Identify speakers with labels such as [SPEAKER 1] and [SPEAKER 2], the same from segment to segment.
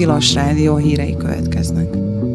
[SPEAKER 1] Tilos Rádió hírei következnek.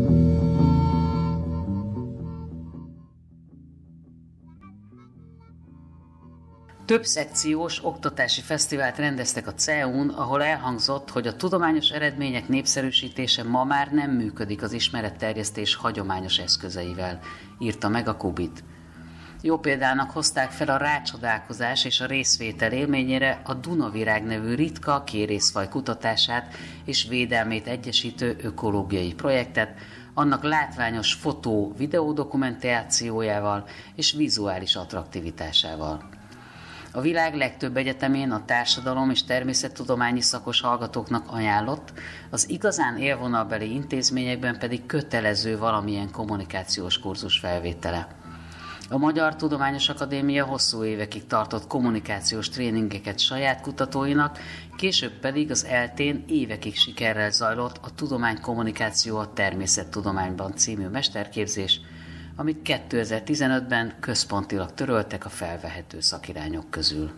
[SPEAKER 2] Több szekciós oktatási fesztivált rendeztek a CEU-n, ahol elhangzott, hogy a tudományos eredmények népszerűsítése ma már nem működik az ismeretterjesztés hagyományos eszközeivel, írta meg a Kubit. Jó példának hozták fel a rácsodálkozás és a részvétel élményére a Dunavirág nevű ritka kérészfaj kutatását és védelmét egyesítő ökológiai projektet, annak látványos fotó-videó dokumentációjával és vizuális attraktivitásával. A világ legtöbb egyetemén a társadalom és természettudományi szakos hallgatóknak ajánlott, az igazán élvonalbeli intézményekben pedig kötelező valamilyen kommunikációs kurzus felvétele. A Magyar Tudományos Akadémia hosszú évekig tartott kommunikációs tréningeket saját kutatóinak, később pedig az ELTE-n évekig sikerrel zajlott a Tudománykommunikáció a természettudományban című mesterképzés, amit 2015-ben központilag töröltek a felvehető szakirányok közül.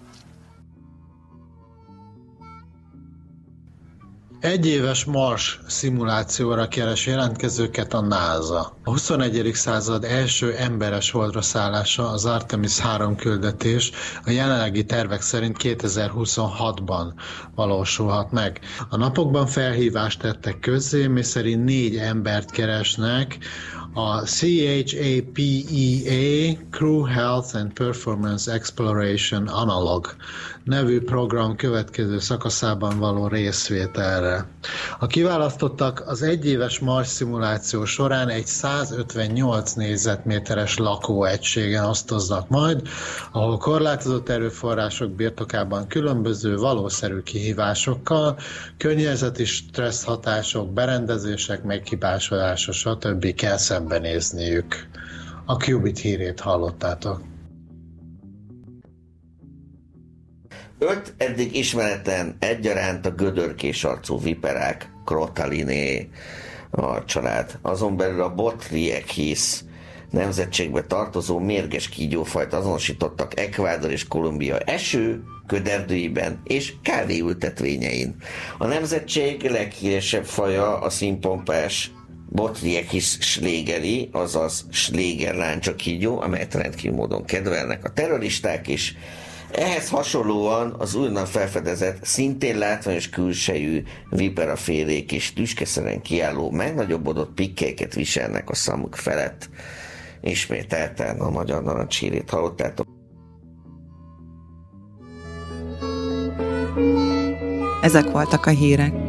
[SPEAKER 3] Egyéves Mars szimulációra keres jelentkezőket a NASA. A 21. század első emberes holdra szállása, az Artemis 3 küldetés a jelenlegi tervek szerint 2026-ban valósulhat meg. A napokban felhívást tettek közzé, miszerint 4 embert keresnek a CHAPEA Crew Health and Performance Exploration Analog nevű program következő szakaszában való részvételre. A kiválasztottak az egyéves Mars szimuláció során egy 158 négyzetméteres lakóegységen osztoznak majd, ahol korlátozott erőforrások birtokában különböző valószerű kihívásokkal, környezeti stressz hatások, berendezések meghibásodása, stb. Kell szembenézniük. A Qubit hírét hallottátok.
[SPEAKER 4] 5 eddig ismeretlen egyaránt a gödörkés arcú viperák, Crotaliné a család. Azon belül a Botryechis nemzetségbe tartozó mérges kígyófajt azonosítottak Ecuador és Kolumbia eső, köderdőiben és kávéültetvényein. A nemzetség leghíresebb faja a színpompás Botryechis schlegeri, azaz Schleger láncsakígyó, amelyet rendkívül módon kedvelnek a terroristák is. Ehhez hasonlóan az újonnan felfedezett, szintén látványos külsejű viperafélék és tüskeszeren kiálló, megnagyobbodott pikkelyeket viselnek a számuk felett. Ismételten a Magyar Narancs hírét hallottátok.
[SPEAKER 1] Ezek voltak a hírek.